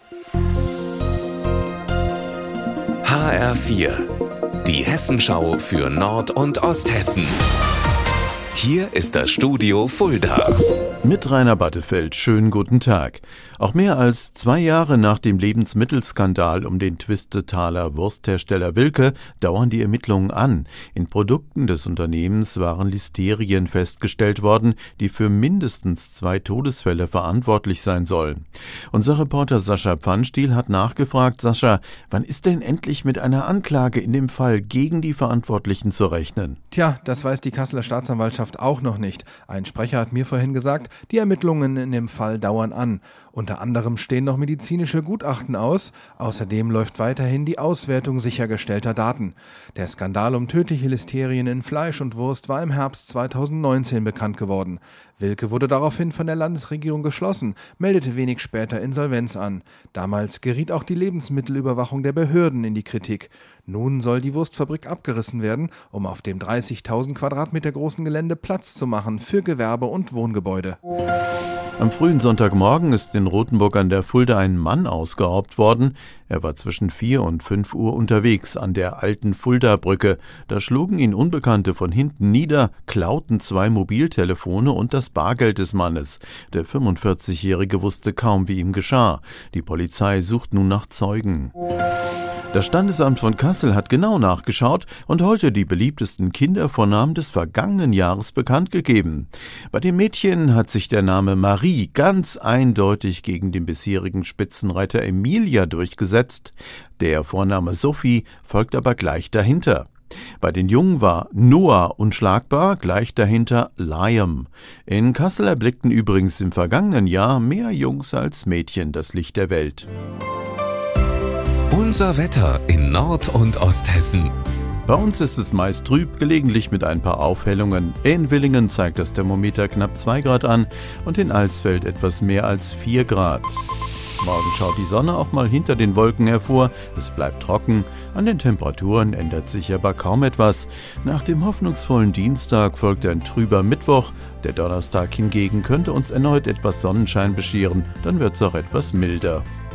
HR4, die Hessenschau für Nord- und Osthessen. Hier ist das Studio Fulda. Mit Rainer Battefeld, schönen guten Tag. Auch mehr als 2 Jahre nach dem Lebensmittelskandal um den Twistetaler Wursthersteller Wilke dauern die Ermittlungen an. In Produkten des Unternehmens waren Listerien festgestellt worden, die für mindestens 2 Todesfälle verantwortlich sein sollen. Unser Reporter Sascha Pfannstiel hat nachgefragt. Sascha, wann ist denn endlich mit einer Anklage in dem Fall gegen die Verantwortlichen zu rechnen? Tja, das weiß die Kasseler Staatsanwaltschaft auch noch nicht. Ein Sprecher hat mir vorhin gesagt, die Ermittlungen in dem Fall dauern an. Unter anderem stehen noch medizinische Gutachten aus. Außerdem läuft weiterhin die Auswertung sichergestellter Daten. Der Skandal um tödliche Listerien in Fleisch und Wurst war im Herbst 2019 bekannt geworden. Wilke wurde daraufhin von der Landesregierung geschlossen, meldete wenig später Insolvenz an. Damals geriet auch die Lebensmittelüberwachung der Behörden in die Kritik. Nun soll die Wurstfabrik abgerissen werden, um auf dem 30.000 Quadratmeter großen Gelände Platz zu machen für Gewerbe- und Wohngebäude. Am frühen Sonntagmorgen ist in Rothenburg an der Fulda ein Mann ausgeraubt worden. Er war zwischen 4 und 5 Uhr unterwegs an der alten Fulda-Brücke. Da schlugen ihn Unbekannte von hinten nieder, klauten 2 Mobiltelefone und das Bargeld des Mannes. Der 45-Jährige wusste kaum, wie ihm geschah. Die Polizei sucht nun nach Zeugen. Das Standesamt von Kassel hat genau nachgeschaut und heute die beliebtesten Kindervornamen des vergangenen Jahres bekannt gegeben. Bei den Mädchen hat sich der Name Marie ganz eindeutig gegen den bisherigen Spitzenreiter Emilia durchgesetzt. Der Vorname Sophie folgt aber gleich dahinter. Bei den Jungen war Noah unschlagbar, gleich dahinter Liam. In Kassel erblickten übrigens im vergangenen Jahr mehr Jungs als Mädchen das Licht der Welt. Unser Wetter in Nord- und Osthessen. Bei uns ist es meist trüb, gelegentlich mit ein paar Aufhellungen. In Willingen zeigt das Thermometer knapp 2 Grad an und in Alsfeld etwas mehr als 4 Grad. Morgen schaut die Sonne auch mal hinter den Wolken hervor. Es bleibt trocken. An den Temperaturen ändert sich aber kaum etwas. Nach dem hoffnungsvollen Dienstag folgt ein trüber Mittwoch. Der Donnerstag hingegen könnte uns erneut etwas Sonnenschein bescheren. Dann wird es auch etwas milder.